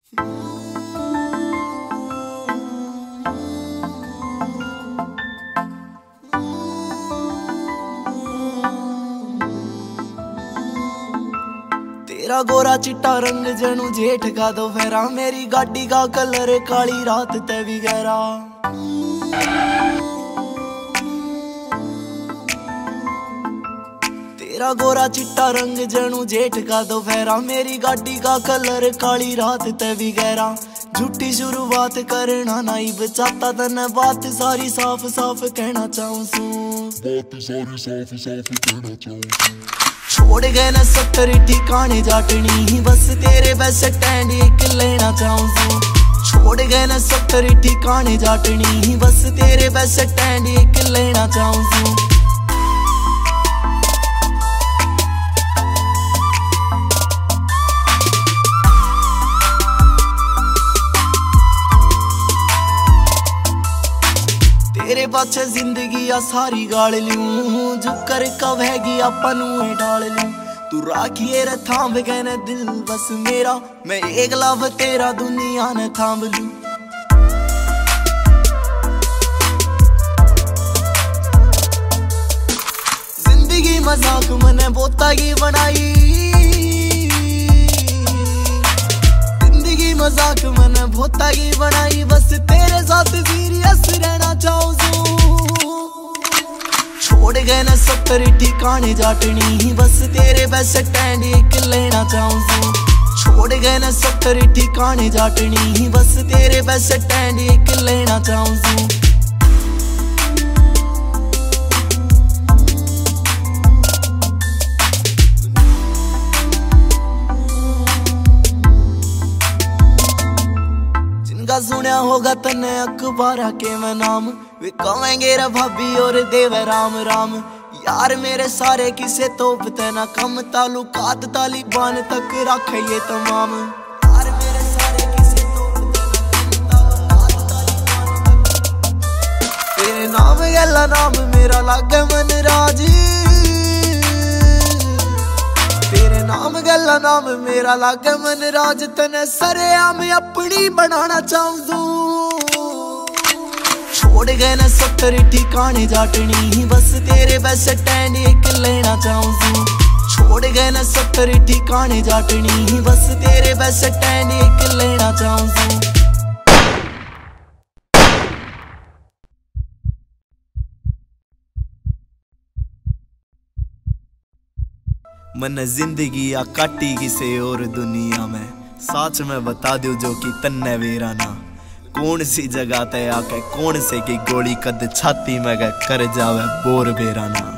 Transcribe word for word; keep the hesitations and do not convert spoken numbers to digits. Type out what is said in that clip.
तेरा गोरा चिट्टा रंग जनू जेठ का दोपहरा, मेरी गाड़ी का कलर काली रात ते भी गहरा। तेरा गोरा चिट्टा रंग जनू जेठ का दोपहरा, मेरी गाड़ी का कलर काली रात ते भी गहरा। झूठी शुरुआत करना नहीं बचाता तने, बात सारी साफ साफ कहना चाहूं सू, बात सारी साफ साफ कहना चाहूं। छोड़ गए न सत्तर ठिकाने जाटनी, बस तेरे बस स्टैंड एक लेना चाहूं सू। छोड़ गए न सत्तर ठिकाने जाटनी, बस तेरे बस स्टैंड एक लेना चाहूं सू। तेरे पाछे जिंदगी आ सारी गाल लूं, जो कर कवेगी आपनू डाल लूं। तू राखिए रे थाम गए न दिल बस मेरा, मैं एक लव तेरा दुनिया ने थाम लूं। जिंदगी मजाक मने बोता की बनाई, जिंदगी मजाक मने बोता की बनाई, बस तेरे साथ सीरियस रहना चाहूं। छोड़ गए न सत्तर ठिकाने जाटनी, बस तेरे बस स्टैंड एक लेना चाहूं सू। छोड़ गए न सत्तर ठिकाने जाटनी, बस तेरे बस स्टैंड एक लेना चाहूं सू। जिनका सुनया होगा तने अखबारा के मैं नाम, वे कहेंगे रे भाभी और देव राम राम। यार मेरे सारे किसे तोपते ना कम, तालुकात तालिबान तक रखे ये तमाम। यार मेरे सारे किसे तोपते ना कम, तालुकात तालिबान तक। तेरे नाम गला नाम मेरा लागे मन राज, तेरे नाम गला नाम मेरा लागे मन राज। तने सरेआम अपनी बनाना चाहूं। छोड़ गए न सत्तर ठिकाने जाटनी, बस तेरे बस स्टैंड एक लेना चाहूं सू। छोड़ गए न सत्तर ठिकाने जाटनी, बस तेरे बस स्टैंड एक लेना चाहूं सू। मन जिंदगी आ काटी किसे और दुनिया में, साच में बता दो जो कि तन्ने वेराना। कौन सी जगह ते आके कौन से की गोली कद छाती में कर जावे बोर बेराना।